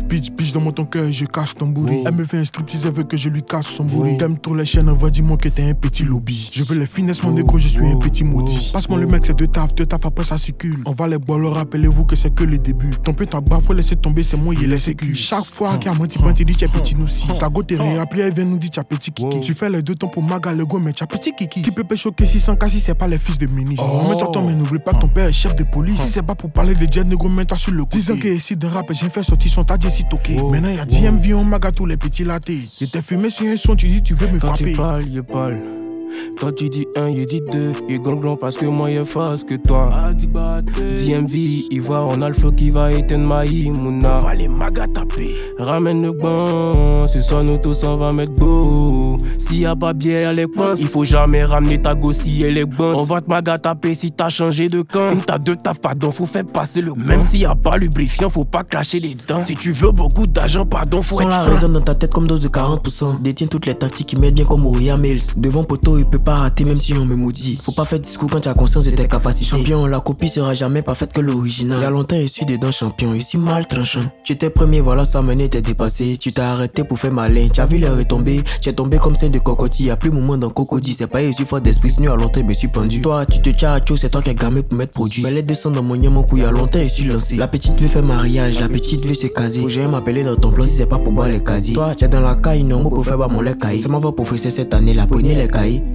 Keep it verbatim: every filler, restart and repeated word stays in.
bitch, bitch dans mon ton cœur, je casse ton bourri. Elle me fait un striptease, elle veut que je lui casse son bourri. T'aimes trop les chaînes, va dis-moi que t'es un petit lobby. Je veux les finesses, mon négro, je suis un petit maudit. Passe-moi le mec, c'est de taf, de taf, après ça circule. On va les boire, rappelez-vous que c'est que le début. Ton peu ta baffe, faut laisser tomber, c'est moi, il est sécu. Chaque fois qu'il y a menti, menti, dit t'as petit nous si. Ta go t'es réappelé, elle vient nous dire t'as petit kiki. Tu fais les deux temps pour maga le go, mais t'as petit kiki. Qui peut choquer six cents cas si c'est pas les fils de ministre. Oh, mais t'attends, mais n'oublie pas que ton père est chef de police. Si c'est pas pour parler de jet, négro, mets-toi sur le côté. Disons que ici de rap, j'ai fait sortir son tas si toqué. Maintenant y'a D M V, on maga tous les petits latés. J'étais fumé sur un son, tu dis tu veux me Quand frapper. tu parles, il parle. Toi tu dis un, il dit deux. Il gagne blanc parce que moi il face que toi. D M V, il va, on a le flow qui va éteindre ma Mouna. Va les magas taper. Ramène le banc, ce soir nous tous on va mettre beau. S'il y a pas bière, elle est pince. Il faut jamais ramener ta go si elle est bonne. On va te magas taper si t'as changé de camp. Une t'as deux taf, pardon, faut faire passer le même s'il y a pas lubrifiant, faut pas clasher les dents. Si tu veux beaucoup d'argent, pardon, faut Sans être la fin. résonne dans ta tête comme dose de quarante pour cent. Détient toutes les tactiques qui m'aident bien comme Oria Mills. Devant poteau, il peut pas rater même si on me maudit. Faut pas faire discours quand tu as conscience de tes capacités. Champion, la copie sera jamais parfaite que l'original. Y'a longtemps je suis dedans champion, ici mal tranchant. Tu étais premier, voilà ça menait, t'es dépassé. Tu t'as arrêté pour faire malin, tu as vu les retombées. Tu es tombé comme scène de cocotier, y'a plus moment dans cocody. C'est pas je suis fort d'esprit, sinon à longtemps je me suis pendu. Toi tu te tiens à chaud, c'est toi qui as gamé pour mettre produit. Mais les descend dans mon mon cou, y'a longtemps je suis lancé. La petite veut faire mariage, la petite veut se caser. Faut jamais m'appeler dans ton plan si c'est pas pour boire les casiers. Toi tu es dans la caille, non, moi pour faire boire mon lait caillé. C'est moi va professeur cette année, la prenez les cahiers.